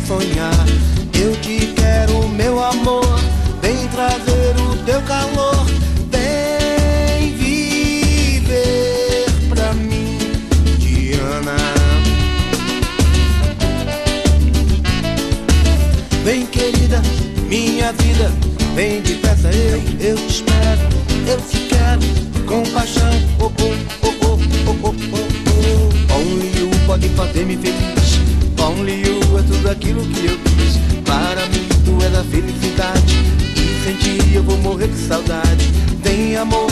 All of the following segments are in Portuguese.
vem sonhar. Eu te quero, meu amor, vem trazer o teu calor, vem viver pra mim, Diana. Vem, querida, minha vida, vem depressa, eu te espero, eu te quero, com paixão, oh, oh, oh, oh, oh, oh, oh. Only you pode fazer-me feliz, only you é tudo aquilo que eu quis. Para mim tu és a felicidade, e sem ti eu vou morrer de saudade. Vem amor,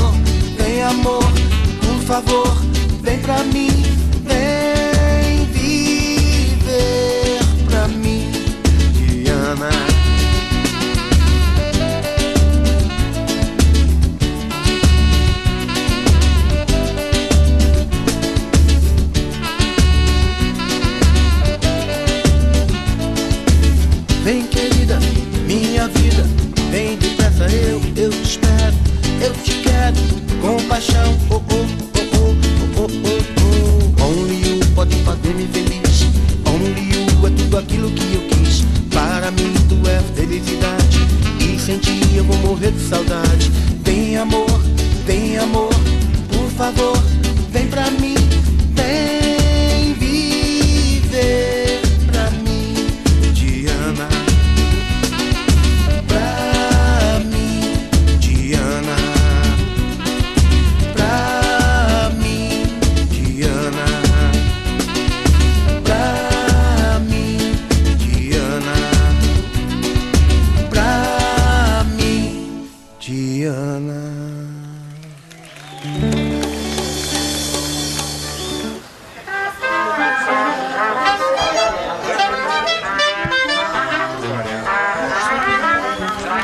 por favor, vem pra mim, vem viver pra mim, Diana. Vem, querida, minha vida, vem depressa, eu te espero, eu te quero, com paixão, oh, oh, oh, oh, oh, oh, oh. Only you pode fazer-me feliz, only you é tudo aquilo que eu quis. Para mim tu és felicidade, e sem ti eu vou morrer de saudade. Vem amor, por favor, vem pra mim, vem viver pra mim, Diana. Pra mim, Diana. Pra mim, Diana. Pra mim, Diana. Pra mim, Diana.